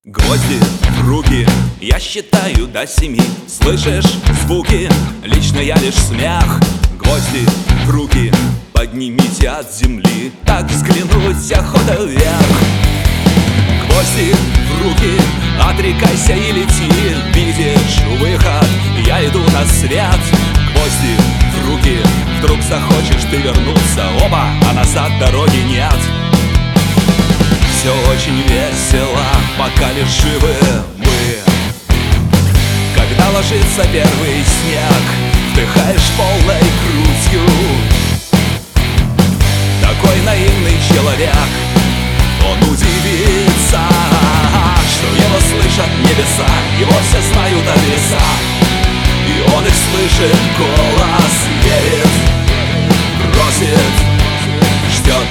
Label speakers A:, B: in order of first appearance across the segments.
A: Гвозди в руки, я считаю до 7. Слышишь звуки, лично я лишь смех. Гвозди в руки, поднимите от земли, так взглянуть охота вверх. Гвозди в руки, отрекайся и лети. Видишь выход, я иду на свет. Гвозди в руки, вдруг захочешь ты вернуться. Оба, а назад дороги нет. Все очень весело, пока лишь живы мы. Когда ложится первый снег, вдыхаешь полной грудью. Такой наивный человек, он удивится, что его слышат небеса, его все знают адреса. И он их слышит, голос верит, просит, ждет.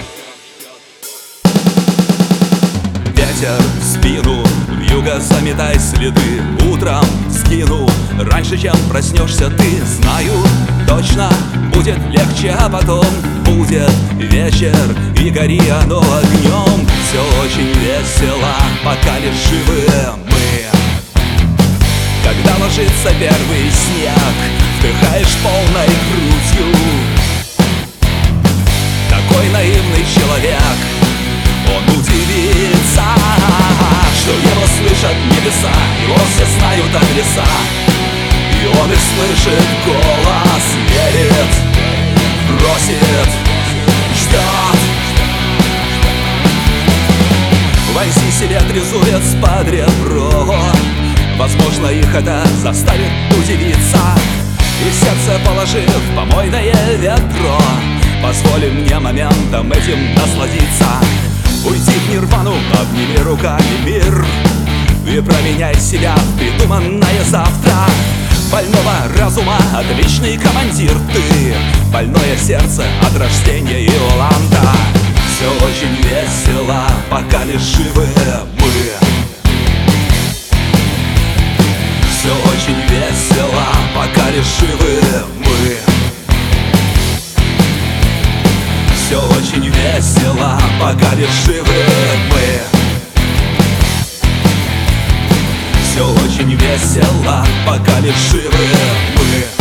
A: Ветер в спину, вьюга заметай следы. Утром скину, раньше чем проснешься ты. Знаю, точно будет легче, а потом будет вечер, и гори оно огнем. Все очень весело, пока лишь живы мы. Когда ложится первый снег, вдыхаешь полной грудью. Такой наивный человек, он удивится, что его слышат небеса, его все знают адреса. И он их слышит, голос верит, просит, ждет. Возьми себе трезубец под ребро, возможно, их это заставит удивиться. И в сердце положив помойное ведро, позволь мне моментом этим насладиться. Уйти в нирвану, обними руками мир и променяй себя в придуманное завтра. Больного разума отличный командир ты, больное сердце от рождения Иоланда. Все очень весело, пока лишь живы мы. Все очень весело, пока лишь живы мы. Все очень весело, пока лишь живы мы. Все очень весело, пока лишь живы мы.